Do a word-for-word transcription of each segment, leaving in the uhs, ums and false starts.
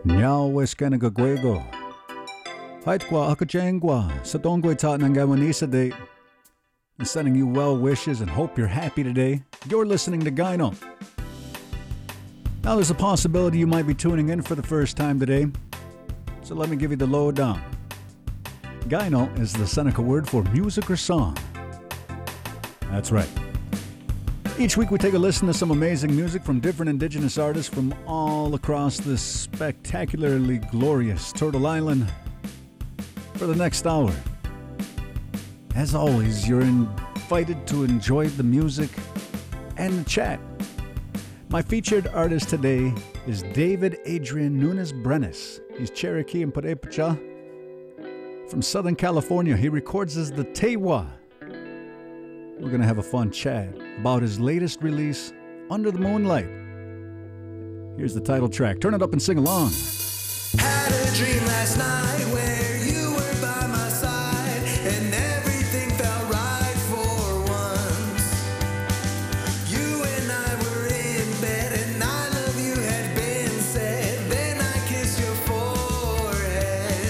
Nyawes ka nagagwego. Hait kwa akachengwa sa tonggoy ta ng gawanisa day. I'm sending you well wishes and hope you're happy today. You're listening to Gyno. Now there's a possibility you might be tuning in for the first time today. So let me give you the lowdown. Gyno is the Seneca word for music or song. That's right. Each week we take a listen to some amazing music from different indigenous artists from all across this spectacularly glorious Turtle Island for the next hour. As always, you're invited to enjoy the music and the chat. My featured artist today is David Adrian Nunes Brenes. He's Cherokee and Purepecha from Southern California. He records as the Tewa. We're going to have a fun chat about his latest release, Under the Moonlight. Here's the title track. Turn it up and sing along. Had a dream last night where you were by my side and everything felt right for once. You and I were in bed and I love you had been said. Then I kissed your forehead.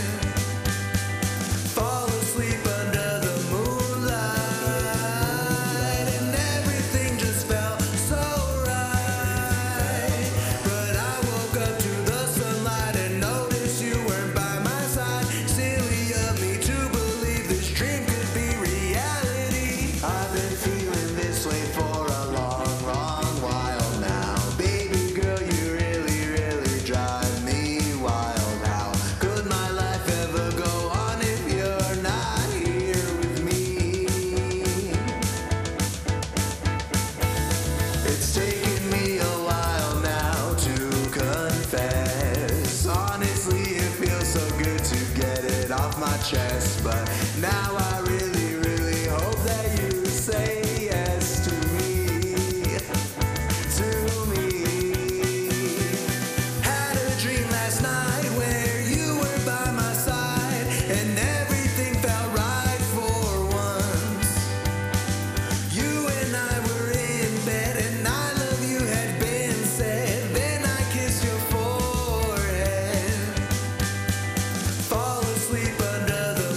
Fall asleep under the moonlight and everything just felt so right. But I woke up to the sunlight and noticed you weren't by my side. Silly of me to believe this dream could be reality. I've been feeling this way for a long, long while now. Baby girl, you really, really drive me wild. How could my life ever go on if you're not here with me? It's taken me a while now to confess. Honestly, it feels so good to get it off my chest. But now I really, really hope that you say yes to me. To me. Had a dream last night where you were by my side and everything felt right for once. You and I were in bed and I love you had been said. Then I kissed your forehead. Fall asleep under the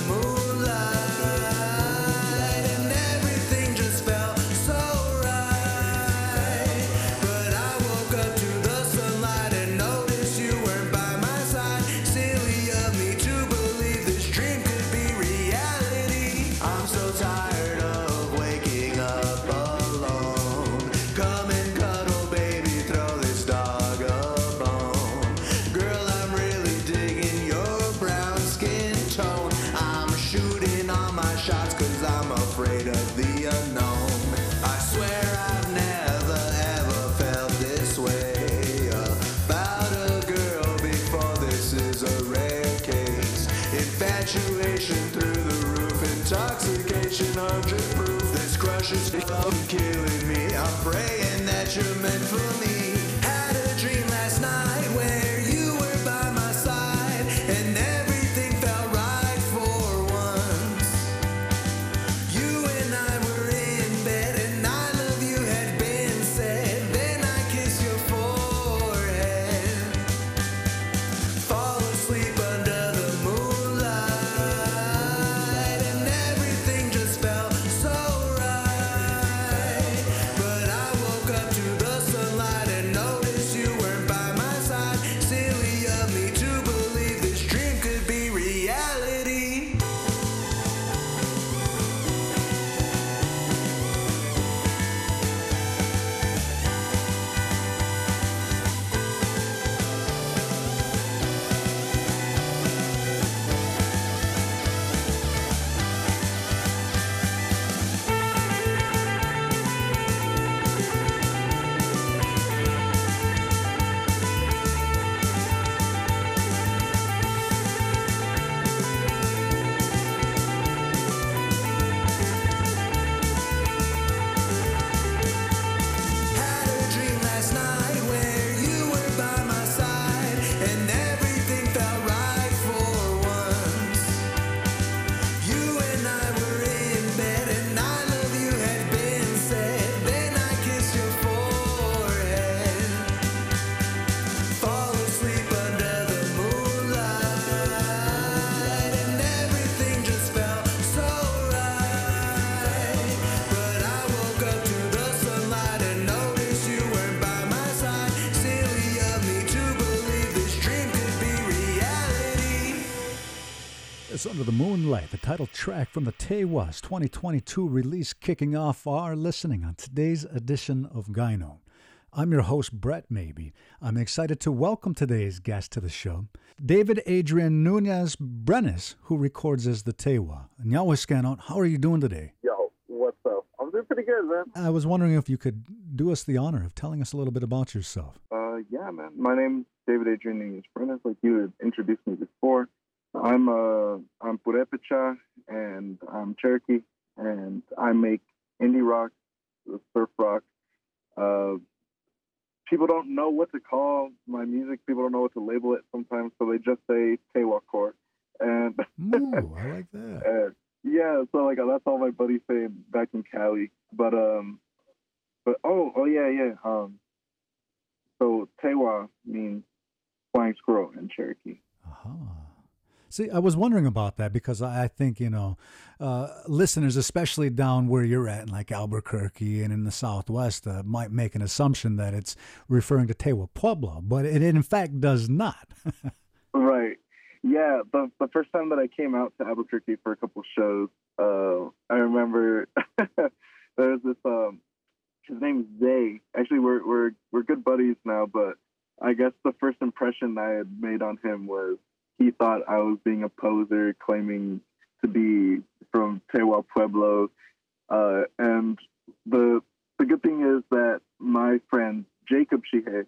moonlight and everything just felt so right. But I woke up to the sunlight and noticed you weren't by my side. Silly of me to believe this dream could be reality. I'm so tired of waking up alone. Come and cuddle, baby, throw this dog a bone. Girl, I'm really digging your brown skin tone. I'm shooting all my shots cause I'm afraid of the unknown. I swear I've never ever felt this way about a girl before. This is a rare case. Infatuation through the roof, intoxication hundred proof. This crush is fucking killing me. I'm praying that you're meant for me. Had a dream last night where you were by my side and everything felt right for once. You and I were in bed and I love you had been said. Then I kissed your forehead. Fall asleep under the moonlight and everything just felt so right. But I woke up to the sunlight and It's Under the Moonlight, the title track from the Tewas twenty twenty-two release, kicking off our listening on today's edition of Gyno. I'm your host, Brett Maybe. I'm excited to welcome today's guest to the show, David Adrian Nunez Brenes, who records as the Tewa. Nyawiskanot, how are you doing today? Yo, what's up? I'm doing pretty good, man. I was wondering if you could do us the honor of telling us a little bit about yourself. Uh, yeah, man. My name's David Adrian Nunez Brenes, like you had introduced me before. I'm uh, I'm Purepecha, and I'm Cherokee, and I make indie rock, surf rock. Uh, people don't know what to call my music. People don't know what to label it sometimes, so they just say Tewa core. And Ooh, I like that. and yeah, so like that's all my buddies say back in Cali. But um, but oh, oh yeah, yeah. Um, so Tewa means flying squirrel in Cherokee. Uh-huh. See, I was wondering about that because I think, you know, uh, listeners, especially down where you're at, like Albuquerque and in the Southwest, uh, might make an assumption that it's referring to Tewa Pueblo, but it in fact does not. Right. Yeah, the the first time that I came out to Albuquerque for a couple shows, uh, I remember there was this, um, his name's Zay. Actually, we're, we're, we're good buddies now, but I guess the first impression I had made on him was he thought I was being a poser, claiming to be from Tewa Pueblo. Uh, and the the good thing is that my friend, Jacob Shihe,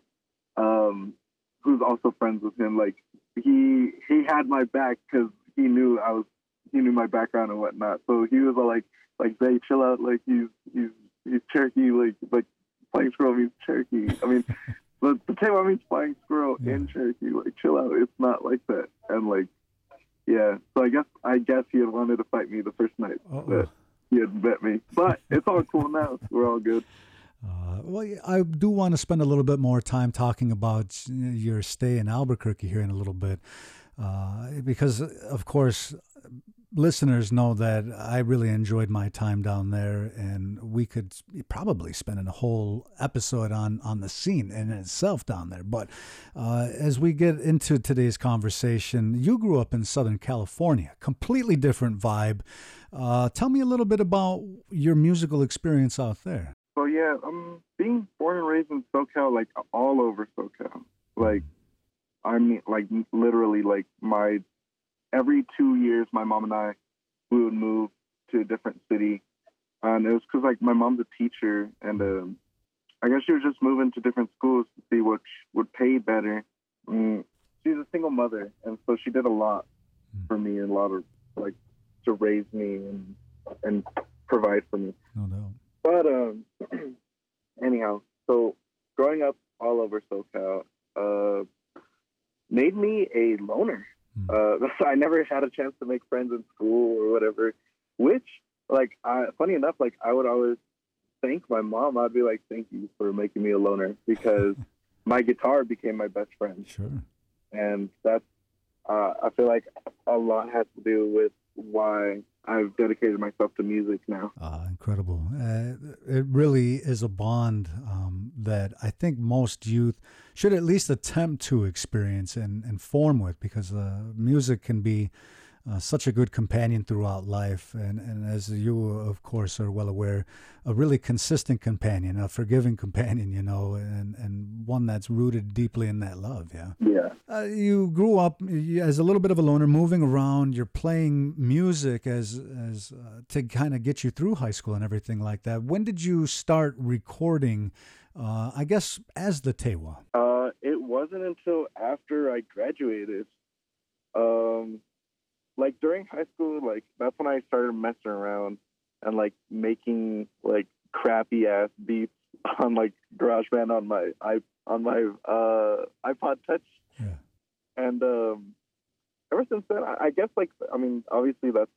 um, who's also friends with him, like, he he had my back because he knew I was, he knew my background and whatnot. So he was all like, like, Zay, chill out, like, he's, he's, he's Cherokee, like, like, flying squirrel means Cherokee. I mean, But the Tewa means flying squirrel yeah. in Cherokee. Like, chill out. It's not like that. And like, yeah. So I guess I guess he had wanted to fight me the first night Uh-oh. that he had met me. But it's all cool now. We're all good. Uh, well, I do want to spend a little bit more time talking about your stay in Albuquerque here in a little bit, uh, because of course, listeners know that I really enjoyed my time down there, and we could probably spend a whole episode on, on the scene in itself down there. But uh, as we get into today's conversation, you grew up in Southern California, completely different vibe. Uh, tell me a little bit about your musical experience out there. So yeah, I'm being born and raised in SoCal, like all over SoCal. Like, I mean, like literally, like my every two years, my mom and I, we would move to a different city. And it was because, like, my mom's a teacher, and um, I guess she was just moving to different schools to see which would pay better. Mm, she's a single mother, and so she did a lot for me, and a lot of, like, to raise me and and provide for me. No doubt. But, um, anyhow, so growing up all over SoCal uh, made me a loner. Uh, I never had a chance to make friends in school or whatever, which, like, I, funny enough, like, I would always thank my mom. I'd be like, thank you for making me a loner, because my guitar became my best friend. Sure. And that's, uh, I feel like a lot has to do with why I've dedicated myself to music now. Uh, incredible. Uh, it really is a bond um, that I think most youth should at least attempt to experience and, and form with, because uh, music can be uh, such a good companion throughout life. And, and as you, of course, are well aware, a really consistent companion, a forgiving companion, you know, and, and one that's rooted deeply in that love. Yeah. Yeah. Uh, you grew up as a little bit of a loner, moving around. You're playing music as as uh, to kind of get you through high school and everything like that. When did you start recording, uh, I guess, as the Tewa? Uh, it wasn't until after I graduated. Um, like, during high school, like, that's when I started messing around and, like, making, like, crappy-ass beats on, like, GarageBand on my, I, on my uh, iPod Touch. Yeah. And um, ever since then, I, I guess, like, I mean, obviously that's,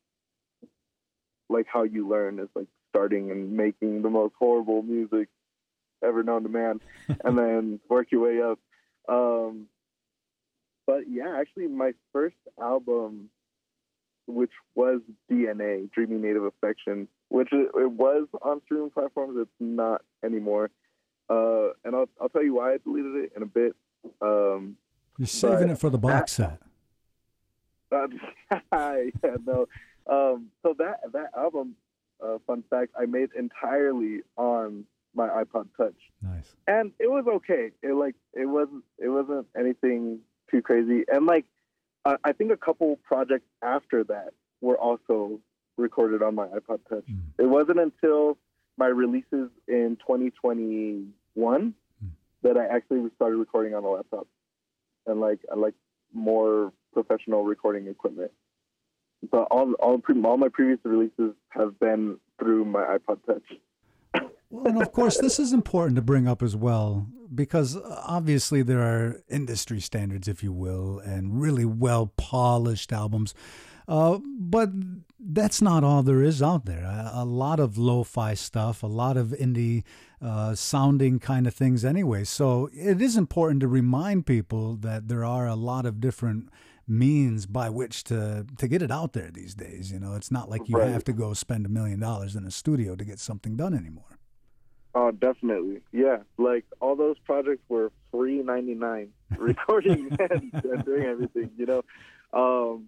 like, how you learn is, like, starting and making the most horrible music ever known to man, and then work your way up. Um, but, yeah, actually, my first album, which was D N A, Dreamy Native Affection, which it, it was on streaming platforms. It's not anymore. Uh, and I'll, I'll tell you why I deleted it in a bit. Um, You're saving but it for the box set. Uh, yeah, no. Um, so that that album, uh, fun fact, I made entirely on my iPod Touch, Nice. and it was okay. It like it wasn't it wasn't anything too crazy, and like uh, I think a couple projects after that were also recorded on my iPod Touch. Mm. It wasn't until my releases in twenty twenty-one Mm. that I actually started recording on a laptop, and like I like more professional recording equipment. But all all pre- all my previous releases have been through my iPod Touch. Well, and of course, this is important to bring up as well, because obviously there are industry standards, if you will, and really well polished albums. Uh, but that's not all there is out there. A, a lot of lo-fi stuff, a lot of indie uh, sounding kind of things anyway. So it is important to remind people that there are a lot of different means by which to to get it out there these days. You know, it's not like you Right. have to go spend a million dollars in a studio to get something done anymore. Oh, definitely. Yeah. Like all those projects were free ninety-nine recording and, and doing everything, you know? Um,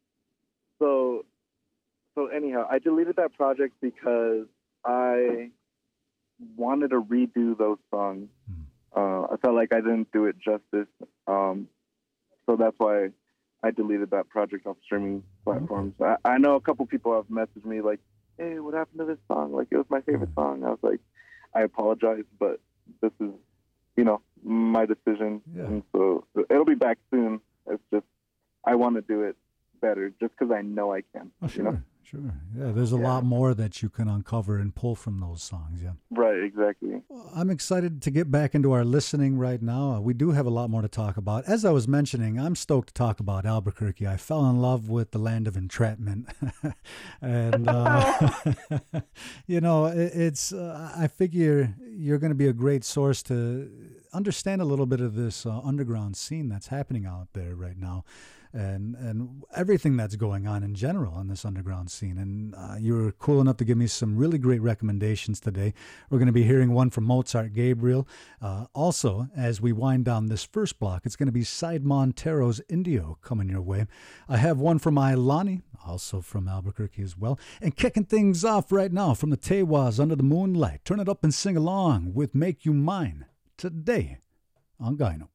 so, so anyhow, I deleted that project because I wanted to redo those songs. Uh, I felt like I didn't do it justice. Um, so that's why I deleted that project off streaming platforms. I, I know a couple people have messaged me like, hey, what happened to this song? Like, it was my favorite song. I was like, I apologize, but this is, you know, my decision. Yeah. And so it'll be back soon. It's just, I want to do it better just because I know I can. Oh, You sure, know? sure. Yeah, there's a Yeah. lot more that you can uncover and pull from those songs, yeah. Right, exactly. Well, I'm excited to get back into our listening right now. Uh, We do have a lot more to talk about. As I was mentioning, I'm stoked to talk about Albuquerque. I fell in love with the land of entrapment. and, uh, you know, it, it's, uh, I figure you're going to be a great source to understand a little bit of this uh, underground scene that's happening out there right now. And and everything that's going on in general in this underground scene. And uh, you were cool enough to give me some really great recommendations today. We're going to be hearing one from Mozart Gabriel. Uh, also, as we wind down this first block, it's going to be Side Montero's Indio coming your way. I have one from Ilani, also from Albuquerque as well. And kicking things off right now from the Tewas Under the Moonlight. Turn it up and sing along with Make You Mine today on Gyno.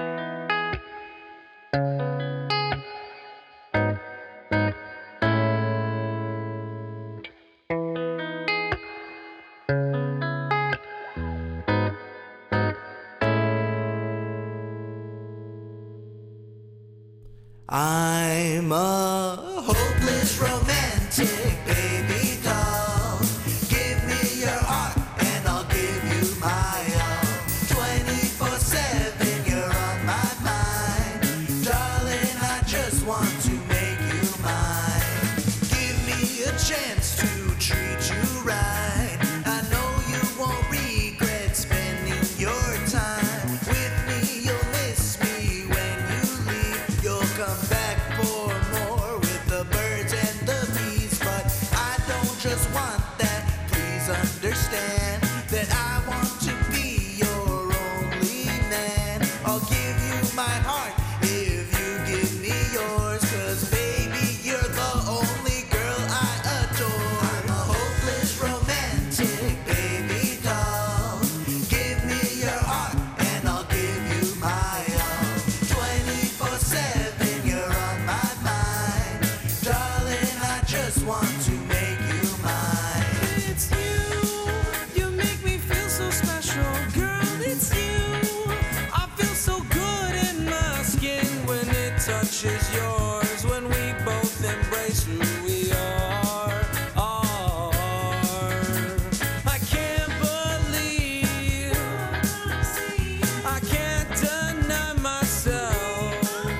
I'm a hopeless romantic baby doll. Give me your heart and I'll give you my all. twenty-four seven, you're on my mind. Darling, I just want to make you mine. Give me a chance to treat you right. I know you won't regret spending your time with me. You'll miss me when you leave. You'll come back for more with the birds and the bees. But I don't just want that. Please understand that I want to be your only man. I'll give you my heart if you give me yours. Cause baby, you're the only girl I adore. I'm a hopeless romantic baby doll. Give me your heart and I'll give you my all. twenty-four seven, you're on my mind. Darling, I just want to make you mine. It's you, you make me feel so special, girl, it's you. I feel so good in my skin when it touches yours, when we both embrace who we are. are. I can't believe, I can't deny myself.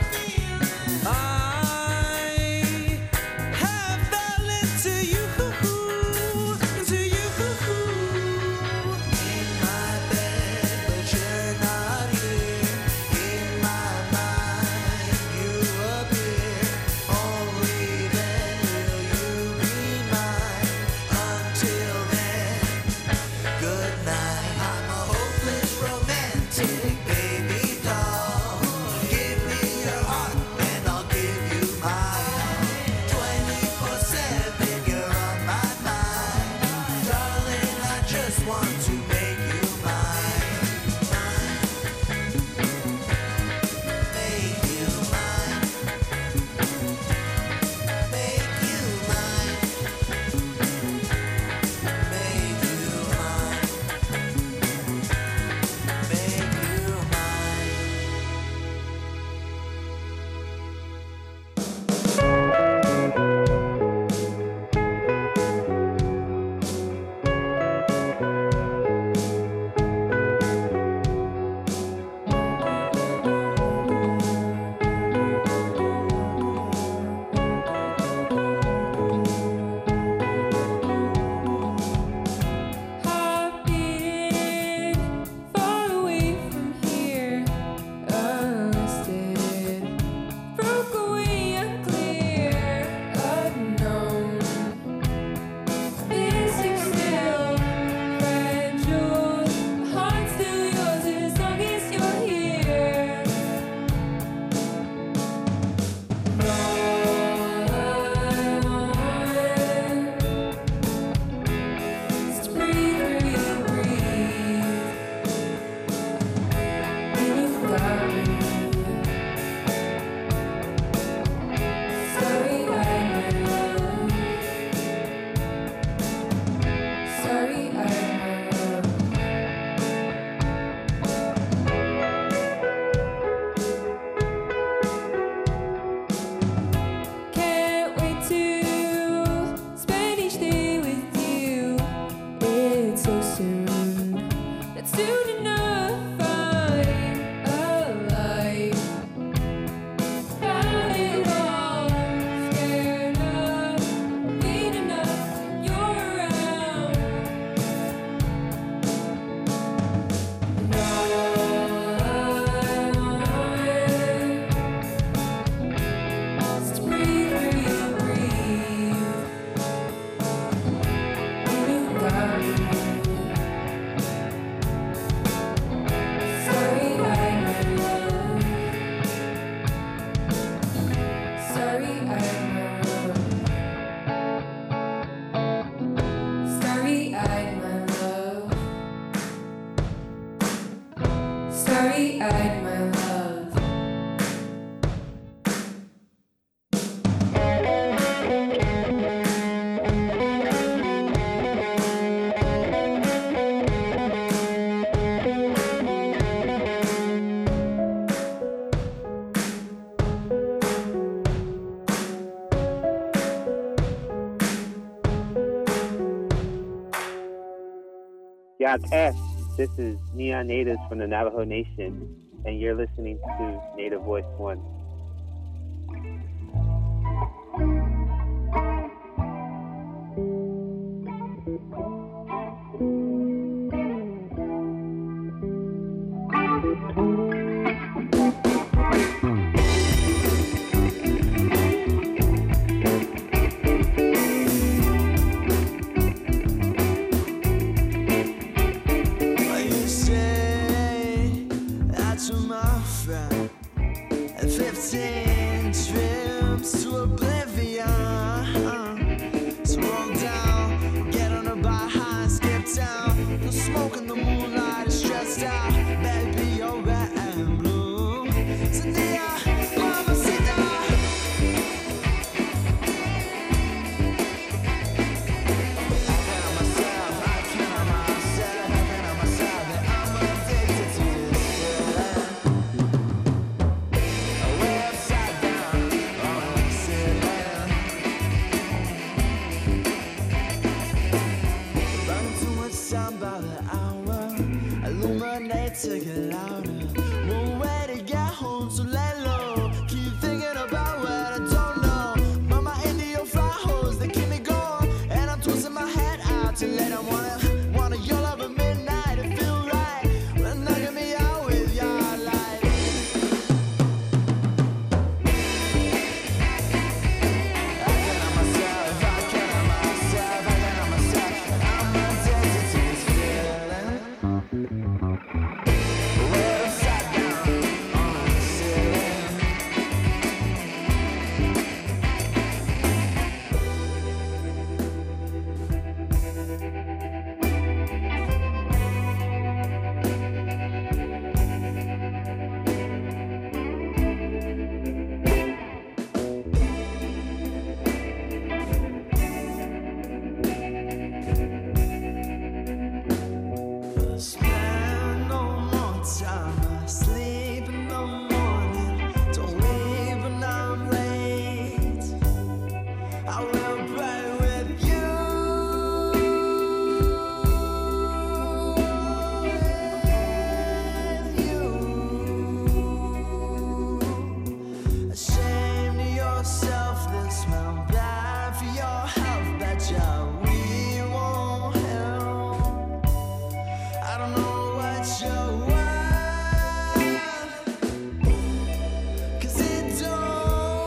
I have fell into you, into you. In my bed, but you're not here. In my mind, you appear. Yeah, Tess, this is Neon Natives from the Navajo Nation, and you're listening to Native Voice One. You say that you're my friend, and fifteen trips to oblivion. So roll down, get on a bike high, skip down. The smoke in the moonlight is stressed out. Baby, you're red and blue. Cynthia, mamacita. To get louder, one way to get home, so lay low. Keep thinking about what I don't know. Mama into your fire hose, they keep me going, and I'm twisting my head out till late. I wanna, wanna your love at midnight. It feel right when knocking me out with your light. I can't help myself, I can't help myself, I can't help myself. I'm addicted to this feeling. Spend no more time asleep in the morning. Don't leave when I'm late. I will pray with you. With you. Ashamed of yourself, this man bad for your health. Betcha we won't help. I don't know what you're worth, 'cause it don't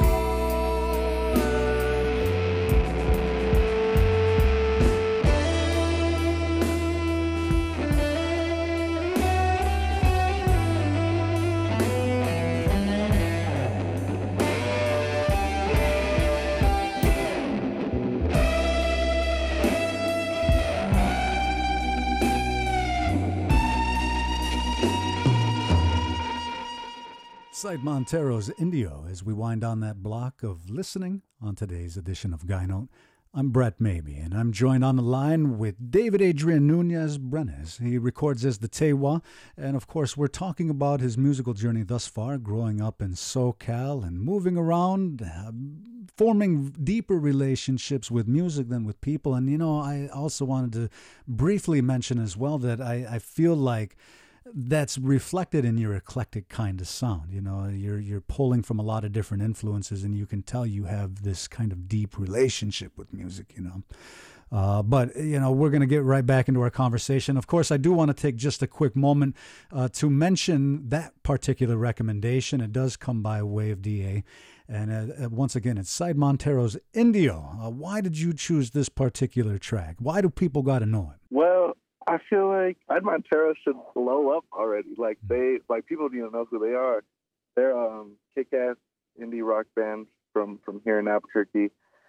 Sight Montero's Indio as we wind down that block of listening on today's edition of Guy Note. I'm Brett Maybe, and I'm joined on the line with David Adrian Nunez Brenes. He records as the Tewa, and of course, we're talking about his musical journey thus far, growing up in SoCal and moving around, uh, forming deeper relationships with music than with people. And, you know, I also wanted to briefly mention as well that I, I feel like that's reflected in your eclectic kind of sound. You know, you're you're pulling from a lot of different influences, and you can tell you have this kind of deep relationship with music, you know. Uh, but, you know, we're going to get right back into our conversation. Of course, I do want to take just a quick moment uh, to mention that particular recommendation. It does come by way of D A. And uh, once again, it's Sight Montero's Indio. Uh, why did you choose this particular track? Why do people got to know it? Well, I feel like Ed Montero should blow up already. Like they, like people don't even know who they are. They're um, kick-ass indie rock band from from here in Albuquerque.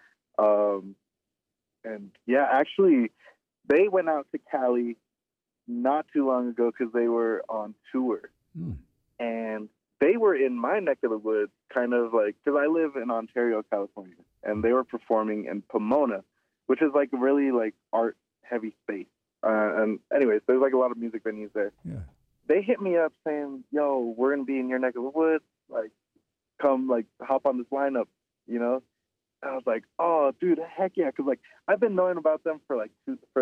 Um, and yeah, actually, they went out to Cali not too long ago because they were on tour, Mm. and they were in my neck of the woods, kind of like because I live in Ontario, California, and they were performing in Pomona, which is like really like art heavy space. Uh, and anyways, there's like a lot of music venues there. Yeah. They hit me up saying, yo, we're going to be in your neck of the woods. Like, come, like, hop on this lineup, you know? And I was like, oh, dude, heck yeah. Because, like, I've been knowing about them for, like, two, for, like,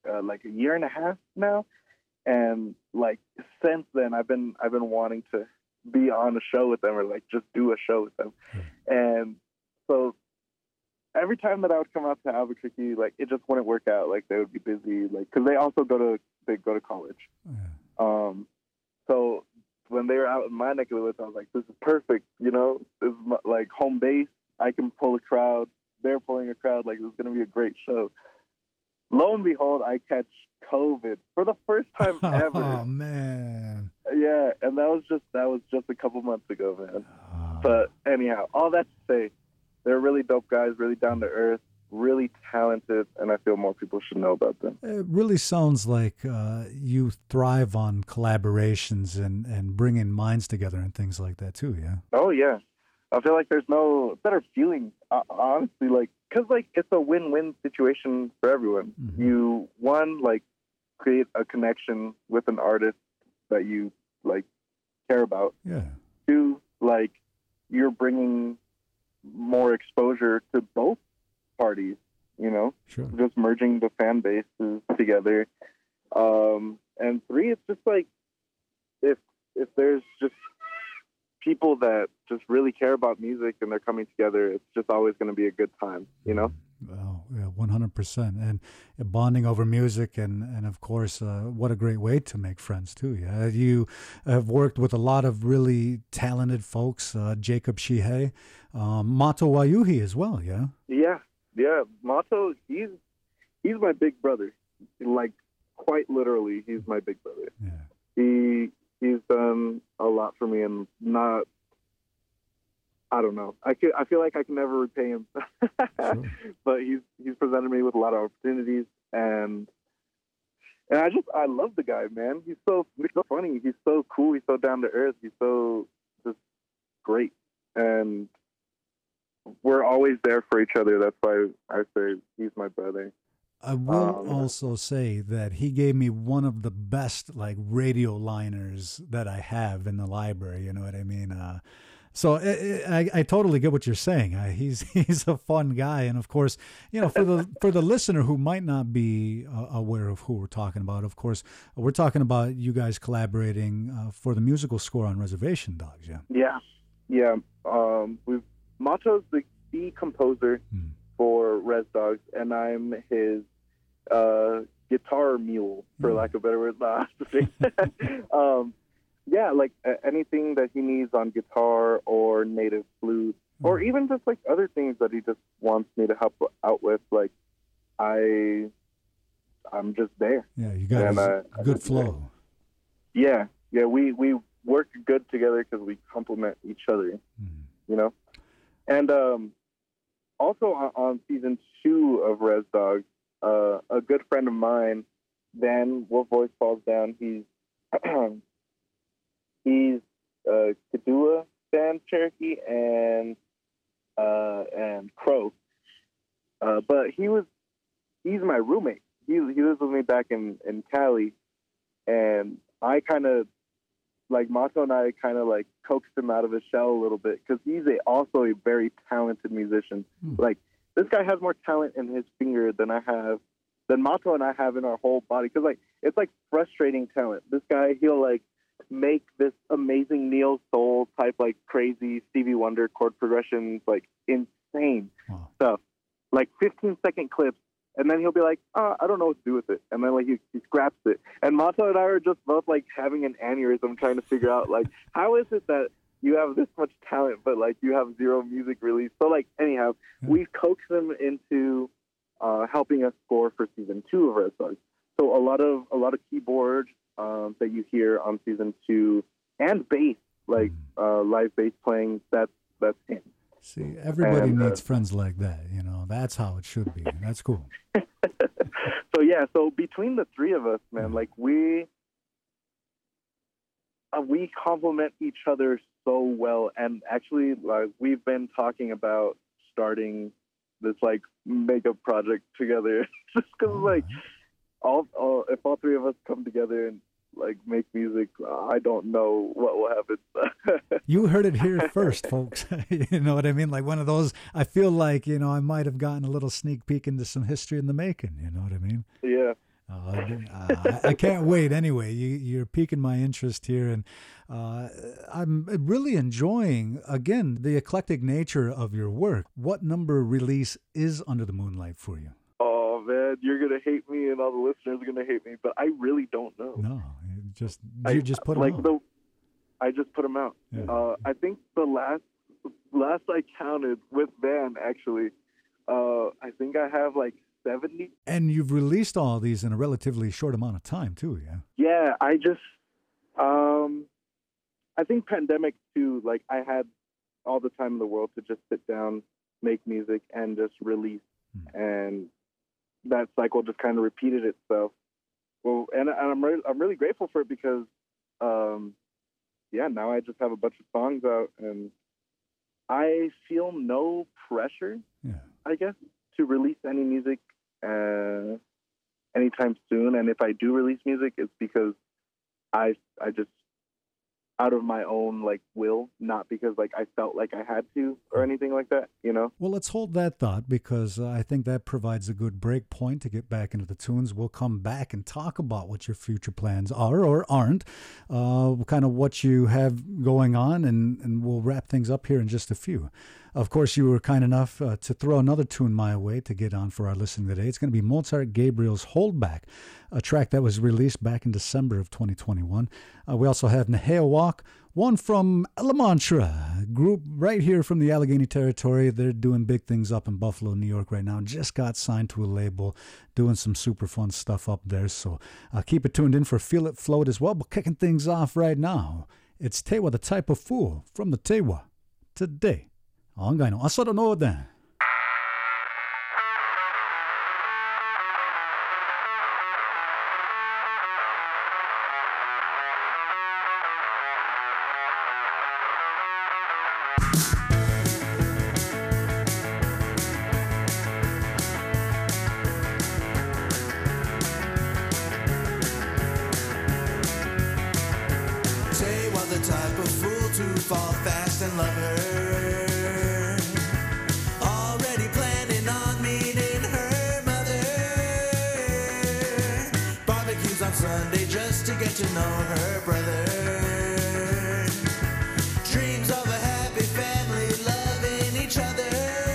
uh, like a year and a half now, and like since then I've been I've been wanting to be on a show with them or like just do a show with them, and so every time that I would come out to Albuquerque, like it just wouldn't work out. Like they would be busy, like because they also go to they go to college. Yeah. Um, so when they were out in my neck of the woods, I was like, this is perfect. You know, this is my, like home base. I can pull a crowd. They're pulling a crowd. Like, this is going to be a great show. Lo and behold, I catch COVID for the first time ever. Oh, man. Yeah, and that was just that was just a couple months ago, man. Oh. But anyhow, all that to say, they're really dope guys, really down to earth, really talented, and I feel more people should know about them. It really sounds like uh, you thrive on collaborations and, and bringing minds together and things like that, too, yeah? Oh, yeah. I feel like there's no better feeling, uh, honestly, like, because, like, it's a win-win situation for everyone. Mm-hmm. You, one, like, create a connection with an artist that you, like, care about. Yeah. Two, like, you're bringing more exposure to both parties, you know, Sure. just merging the fan bases together. Um, and three, it's just like, if if there's just people that just really care about music and they're coming together, it's just always going to be a good time, you know? Well, yeah, one hundred percent. And uh, bonding over music and, and of course, uh, what a great way to make friends, too. Yeah, you have worked with a lot of really talented folks, uh, Jacob Shihei, um, Mato Wayuhi as well, yeah? Yeah, yeah. Mato, he's he's my big brother. Like, quite literally, he's my big brother. Yeah. He he's done a lot for me, and not, I don't know. I could, I feel like I can never repay him, Sure. but he's he's presented me with a lot of opportunities, and and I just I love the guy, man. He's so he's so funny. He's so cool. He's so down to earth. He's so just great, and we're always there for each other. That's why I say he's my brother. I will Um, also say that he gave me one of the best like radio liners that I have in the library. You know what I mean? Uh, so I, I, I totally get what you're saying. Uh, he's he's a fun guy, and of course, you know, for the for the listener who might not be uh, aware of who we're talking about, of course, we're talking about you guys collaborating uh, for the musical score on Reservation Dogs. Yeah. Yeah, yeah. Um, we've Mato's the, the composer Hmm. for Res Dogs, and I'm his uh, guitar mule, for Hmm. lack of better words. Nah, um, yeah, like uh, anything that he needs on guitar or native flute, or Hmm. even just like other things that he just wants me to help out with. Like I, I'm just there. Yeah, you got And, a uh, good flow. Yeah, yeah. We we work good together because we complement each other. Hmm. You know. And um, also on, on season two of Res Dogs, uh, a good friend of mine, Dan Wolf Voice Falls Down, he's he's uh, Kadua, Dan Cherokee, and uh, and Crow. Uh, but he was he's my roommate. He he lives with me back in, in Cali, and I kind of like Mato and I kind of like coaxed him out of his shell a little bit because he's a, also a very talented musician. Hmm. Like this guy has more talent in his finger than I have, than Mato and I have in our whole body. Because like it's like frustrating talent. This guy, he'll like make this amazing neo soul type like crazy Stevie Wonder chord progressions, like insane Wow. stuff, like fifteen second clips. And then he'll be like, oh, I don't know what to do with it. And then like he, he scraps it. And Mato and I are just both like having an aneurysm trying to figure out like, how is it that you have this much talent, but like you have zero music release? So like, anyhow, Yeah. we've coaxed them into uh, helping us score for season two of Red Dogs. So a lot of, a lot of keyboard um, that you hear on season two and bass, like uh, live bass playing, that's, that's him. See, everybody And, uh, needs friends like that. You know, that's how it should be. That's cool. So yeah, so between the three of us, man, like we uh, we complement each other so well, and actually, like we've been talking about starting this like makeup project together, just because like all, all if all three of us come together and like make music, I don't know what will happen. You heard it here first, folks. You know what I mean? Like one of those, I feel like, you know, I might have gotten a little sneak peek into some history in the making. You know what I mean? Yeah. Uh, uh, I, I can't wait. Anyway, you, you're piquing my interest here, and uh, I'm really enjoying, again, the eclectic nature of your work. What number release is Under the Moonlight for you? Oh man, you're gonna hate me, and all the listeners are gonna hate me, but I really don't know. No, you just I, you just put them like out. the, I just put them out. Yeah. Uh, I think the last last I counted with Van actually, uh, I think I have like seventy. And you've released all these in a relatively short amount of time, too, yeah? Yeah, I just, um, I think pandemic too. Like I had all the time in the world to just sit down, make music, and just release, Hmm. and that cycle just kind of repeated itself. Well, and, and I'm re- I'm really grateful for it because, um, yeah, now I just have a bunch of songs out, and I feel no pressure, Yeah. I guess, to release any music uh, anytime soon. And if I do release music, it's because I I just out of my own like will, not because like I felt like I had to or anything like that, you know. Well, let's hold that thought because uh, I think that provides a good break point to get back into the tunes. We'll come back and talk about what your future plans are or aren't, uh, kind of what you have going on, and, and we'll wrap things up here in just a few. Of course, you were kind enough uh, to throw another tune my way to get on for our listening today. It's going to be Mozart Gabriel's Holdback, a track that was released back in December of twenty twenty-one. Uh, we also have Nehea Walk, one from La Mantra, group right here from the Allegheny Territory. They're doing big things up in Buffalo, New York right now. Just got signed to a label, doing some super fun stuff up there. So uh, keep it tuned in for Feel It Float as well. But kicking things off right now, it's Tewa the Type of Fool from the Tewa today. On Gaino. Asado no then. Tewa the type of fool to fall fast and love her. Already planning on meeting her mother. Barbecues on Sunday just to get to know her brother. Dreams of a happy family loving each other.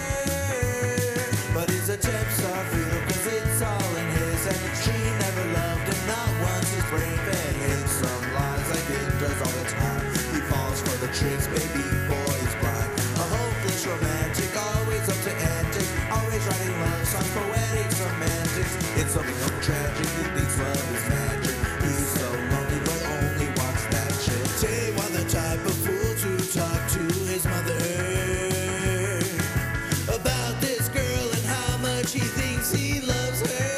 But his attempts are futile cause it's all in his and she never loved him, not once. His brain fed him some lies like it does all the time. He falls for the tricks, baby boy is blind. A hopeless romantic, always up to antics. Always writing love songs, poetic semantics. It's something so tragic, he thinks love is magic. He's so lonely but only wants that chick. Tewa the type of fool to talk to his mother about this girl and how much he thinks he loves her.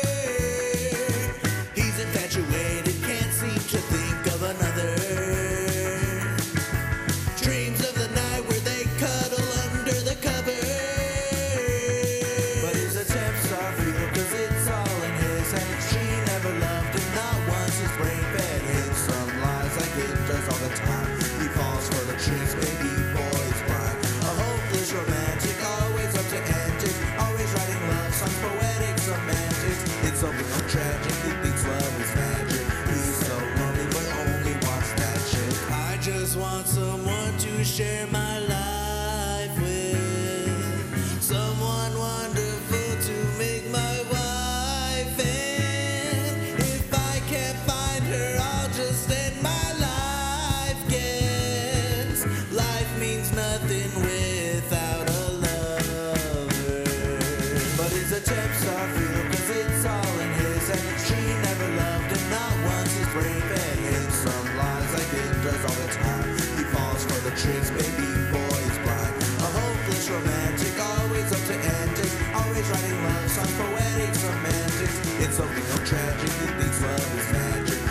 He's infatuated, can't seem to think of another. Dreams of the night where they cuddle under the covers. But his attempts are futile cause it's all in his and she never loved him, not once. His brain fed him some lies like it does all the time. He falls for the tricks, baby boy's blind. A hopeless romantic, always up to antics. Always writing love songs, poetic semantics. It's something so tragic, he thinks love is magic. He's so lonely but only wants that chick. I just want someone to share my life with. Someone wonderful to make my wife. And if I can't find her, I'll just end my life. Guess life means nothing without a lover. But his attempts are futile cause it's all in his and she never loved him, not once. His brain fed him some lies like it does all the time. He falls for the tricks, baby boy is blind. A hopeless romantic, always up to antics. Always writing love songs, poetic semantics. It's something so tragic, he thinks love is magic.